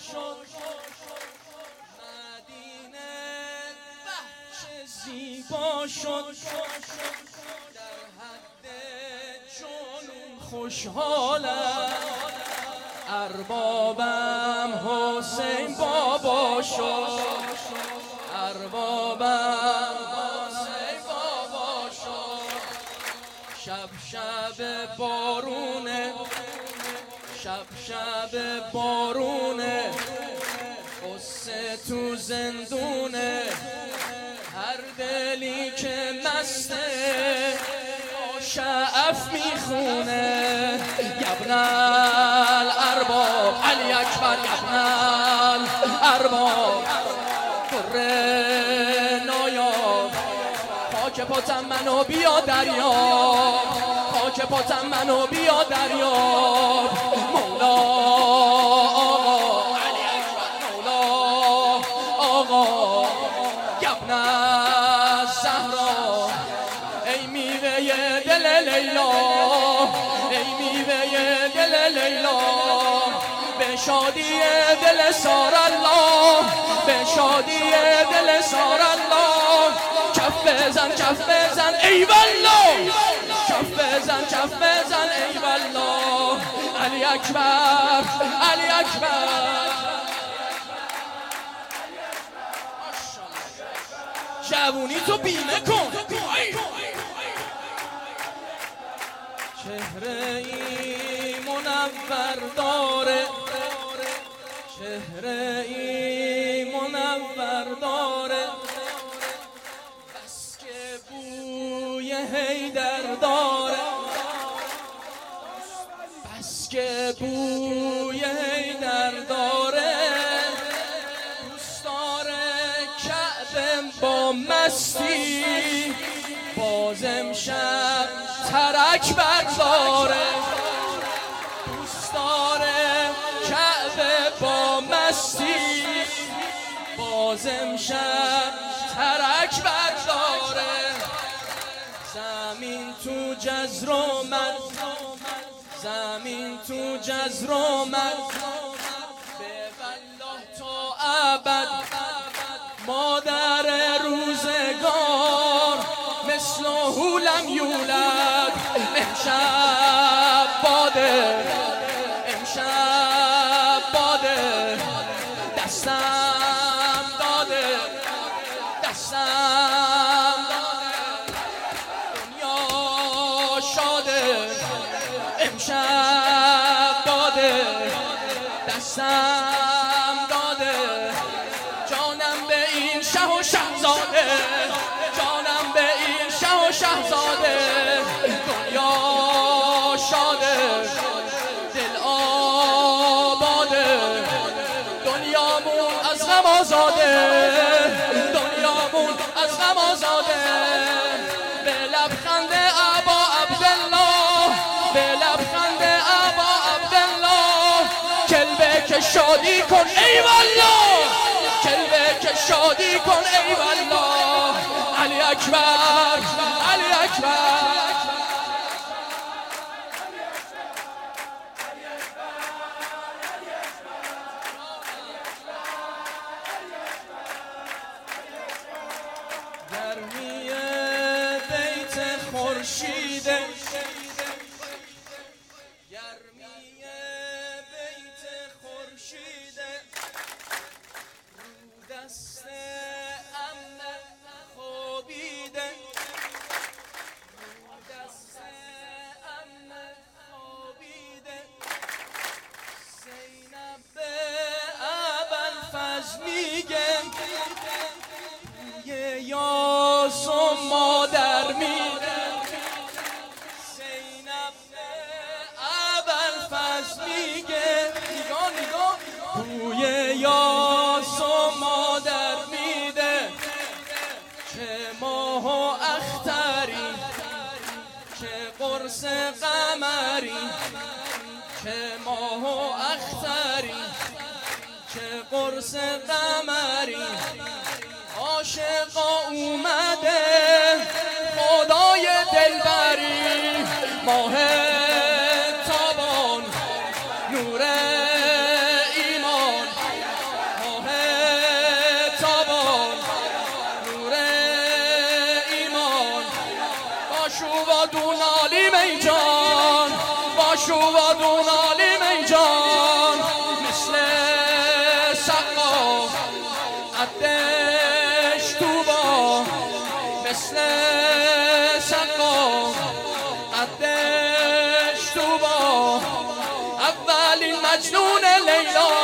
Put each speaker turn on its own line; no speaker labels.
مدینه بچه زیبا شد، در حد جنون خوشحالم. اربابم حسین بابا شد، اربابم حسین بابا شد. شب شب بارونه، شب شب بارونه، قصه تو زندونه. هر دلی که مسته شعف میخونه. یبن الارباب علی اکبر، یبن الارباب قره نایاب. خاک پاتم منو بیا دریاب، خاک پاتم منو بیا دریاب. مولا آقا علی اکبر، مولا آقا یبن الزهرا. ای میوه دل لیلا، ای میوه دل لیلا. به شادی دل سار الله، به شادی دل سار الله. کف بزن کف بزن ای والله، کف بزن کف بزن ای والله. علی اکبر علی اکبر. جوونی تو بیمه کن. چهره ای منور داره، چهره ای منور داره. بس که بوی حیدر داره، بس که بوی حیدر داره. دوست داره کعبه با مستی، باز امشب ترک برداره. دوست داره کعبه با مستی، باز امشب ترک برداره. زمین تو جزر اومد، زمین تو جزر اومد. به والله تا ابد مادر روزگار، مثله لم یولد. امشب باده، امشب باده. دستم داده، دستم داده. دنیا شاده، امشب باده. دستم داده. جانم به این شه و شهزاده، جانم به این شه و شهزاده. دنیا شاده، دل آباده. دنیامون از غم آزاده، دنیامون از غم آزاده. به لبخند ابا عبدالله، به لبخند ابا عبدالله. کلبه که شادی کن ای والله، کلبه که شادی کن ای والله. علی اکبر علی اکبر. گرمی بیت خورشیده، گرمی بیت خورشیده. رو دست عمه خوابیده، رو دست عمه خوابیده. زینب به ابوالفضل میگه یه یاس و مادر میده. زینب به ابوالفضل میگه نگاه نگاه. بوی یاس و مادر میده. که ماه و اختری، که قرص قمری. که ماه و اختری، که قرص قمری. عاشقا اومده خدای دلبری. ماه تابان نور ایمان، شوادون عالی میجان مثل سقا عدش تو با مثل سقا عدش تو با اولین مجنون لیلا